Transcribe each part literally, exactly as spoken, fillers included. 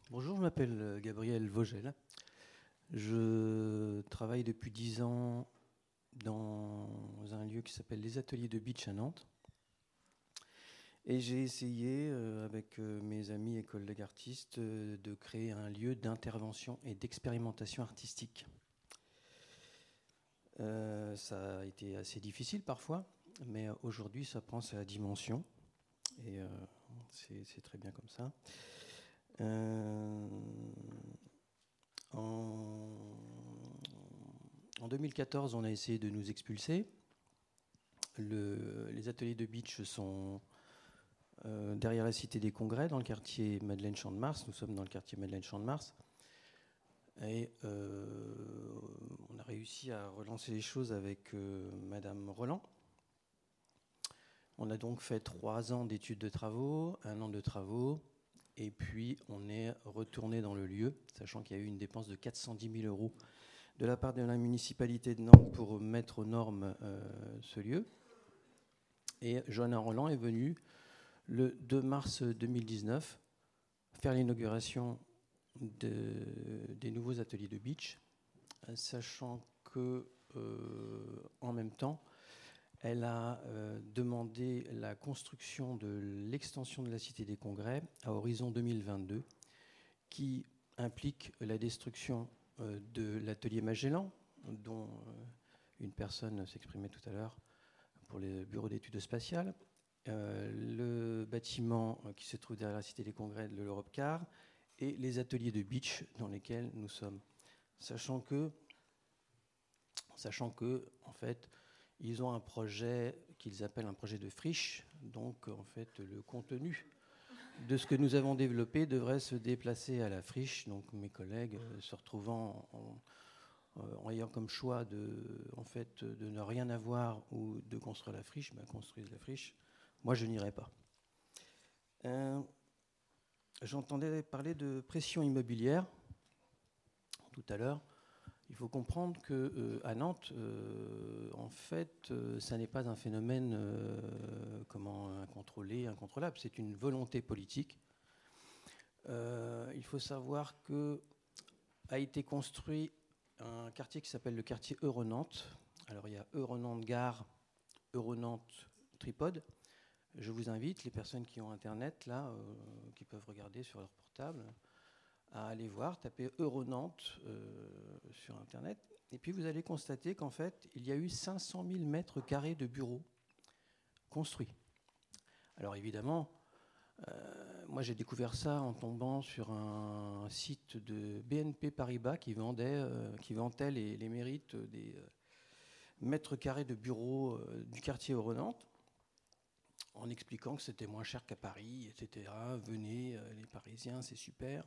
Bonjour, je m'appelle Gabriel Vogel. Je travaille depuis dix ans dans un lieu qui s'appelle les Ateliers de Beach à Nantes. Et j'ai essayé, euh, avec euh, mes amis et collègues artistes, euh, de créer un lieu d'intervention et d'expérimentation artistique. Euh, ça a été assez difficile parfois, mais aujourd'hui ça prend sa dimension. Et euh, c'est, c'est très bien comme ça. Euh, en, en deux mille quatorze, on a essayé de nous expulser. Le, les ateliers de beach sont euh, derrière la Cité des Congrès, dans le quartier Madeleine-Champ-de-Mars. Nous sommes dans le quartier Madeleine-Champ-de-Mars. Et euh, on a réussi à relancer les choses avec euh, Madame Roland. On a donc fait trois ans d'études de travaux, un an de travaux, et puis on est retourné dans le lieu, sachant qu'il y a eu une dépense de quatre cent dix mille euros de la part de la municipalité de Nantes pour mettre aux normes euh, ce lieu. Et Johanna Roland est venue le deux mars deux mille dix-neuf faire l'inauguration de, des nouveaux ateliers de beach, sachant que euh, en même temps, elle a euh, demandé la construction de l'extension de la Cité des Congrès à horizon deux mille vingt-deux, qui implique la destruction euh, de l'atelier Magellan, dont euh, une personne s'exprimait tout à l'heure pour les bureaux d'études spatiales, euh, le bâtiment qui se trouve derrière la Cité des Congrès de l'Europe-Car et les ateliers de beach dans lesquels nous sommes. Sachant que, sachant que en fait, ils ont un projet qu'ils appellent un projet de friche. Donc, en fait, le contenu de ce que nous avons développé devrait se déplacer à la friche. Donc, mes collègues euh, se retrouvant en, euh, en ayant comme choix de, en fait, de ne rien avoir ou de construire la friche, ben, construisent la friche. Moi, je n'irai pas. Euh, j'entendais parler de pression immobilière tout à l'heure. Il faut comprendre qu'à euh, Nantes, euh, en fait, euh, ça n'est pas un phénomène euh, comment, incontrôlé, incontrôlable. C'est une volonté politique. Euh, il faut savoir qu'a été construit un quartier qui s'appelle le quartier Euronantes. Alors, il y a Euronantes Gare, Euronantes Tripode. Je vous invite, les personnes qui ont Internet, là, euh, qui peuvent regarder sur leur portable, à aller voir, taper Euronantes euh, sur Internet. Et puis vous allez constater qu'en fait, il y a eu cinq cent mille mètres carrés de bureaux construits. Alors évidemment, euh, moi j'ai découvert ça en tombant sur un site de B N P Paribas qui vendait, euh, qui vantait les, les mérites des euh, mètres carrés de bureaux euh, du quartier Euronantes, en expliquant que c'était moins cher qu'à Paris, et cetera. Venez, euh, les Parisiens, c'est super.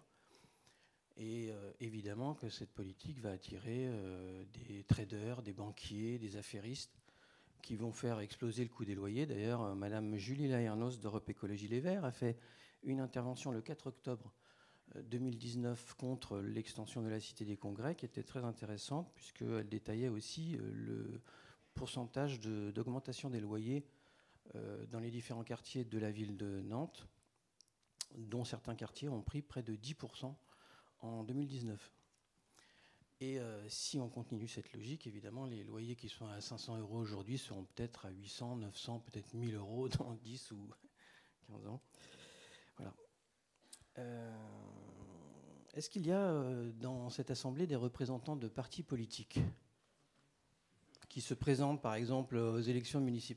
Et euh, évidemment que cette politique va attirer euh, des traders, des banquiers, des affairistes qui vont faire exploser le coût des loyers. D'ailleurs, euh, Madame Julie Laernos d'Europe Écologie Les Verts a fait une intervention le quatre octobre deux mille dix-neuf contre l'extension de la Cité des Congrès qui était très intéressante puisqu'elle détaillait aussi euh, le pourcentage de, d'augmentation des loyers euh, dans les différents quartiers de la ville de Nantes, dont certains quartiers ont pris près de dix pour cent en deux mille dix-neuf. Et euh, si on continue cette logique, évidemment, les loyers qui sont à cinq cents euros aujourd'hui seront peut-être à huit cents, neuf cents, peut-être mille euros dans dix ou quinze ans. Voilà. Euh, est-ce qu'il y a euh, dans cette assemblée des représentants de partis politiques qui se présentent, par exemple, aux élections municipales ?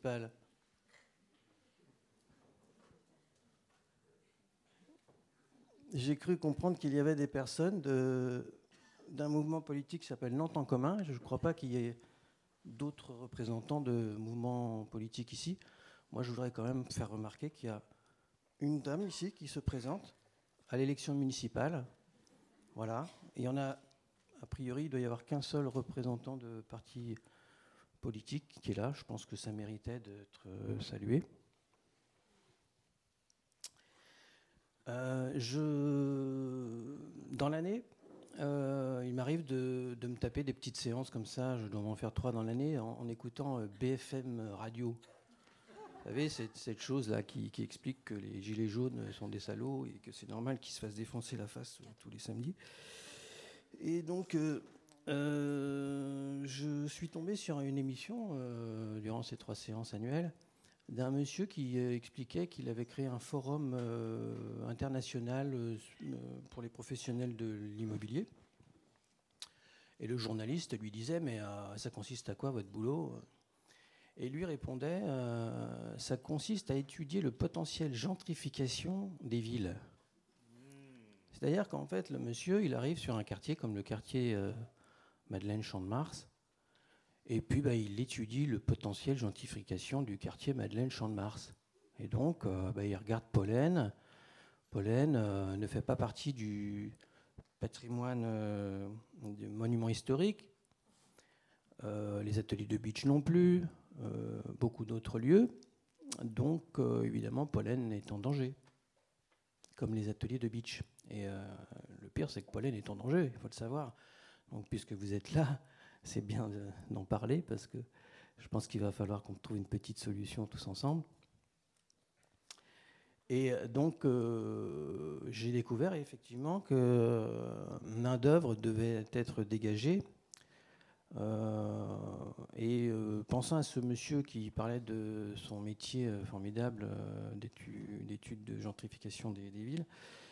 J'ai cru comprendre qu'il y avait des personnes de, d'un mouvement politique qui s'appelle Nantes en commun. Je ne crois pas qu'il y ait d'autres représentants de mouvements politiques ici. Moi, je voudrais quand même faire remarquer qu'il y a une dame ici qui se présente à l'élection municipale. Voilà. Et il y en a, a priori, il doit y avoir qu'un seul représentant de parti politique qui est là. Je pense que ça méritait d'être salué. Euh, je, dans l'année, euh, il m'arrive de, de me taper des petites séances comme ça, je dois en faire trois dans l'année, en, en écoutant B F M Radio. Vous savez, cette, cette chose-là qui, qui explique que les gilets jaunes sont des salauds et que c'est normal qu'ils se fassent défoncer la face euh, tous les samedis. Et donc, euh, euh, je suis tombé sur une émission euh, durant ces trois séances annuelles d'un monsieur qui euh, expliquait qu'il avait créé un forum euh, international euh, pour les professionnels de l'immobilier. Et le journaliste lui disait, mais euh, ça consiste à quoi votre boulot ? Et lui répondait, euh, ça consiste à étudier le potentiel gentrification des villes. C'est-à-dire qu'en fait, le monsieur, il arrive sur un quartier comme le quartier euh, Madeleine-Champ-de-Mars, et puis bah, il étudie le potentiel gentrification du quartier Madeleine-Champ-de-Mars. Et donc, euh, bah, il regarde Pollen. Pollen euh, ne fait pas partie du patrimoine euh, du monument historique. Euh, les ateliers de beach non plus. Euh, beaucoup d'autres lieux. Donc, euh, évidemment, Pollen est en danger, comme les ateliers de beach. Et euh, le pire, c'est que Pollen est en danger, il faut le savoir. Donc, puisque vous êtes là, c'est bien de, d'en parler, parce que je pense qu'il va falloir qu'on trouve une petite solution tous ensemble. Et donc, euh, j'ai découvert effectivement que main-d'œuvre devait être dégagée. Euh, et euh, pensant à ce monsieur qui parlait de son métier euh, formidable euh, d'études, d'études de gentrification des, des villes,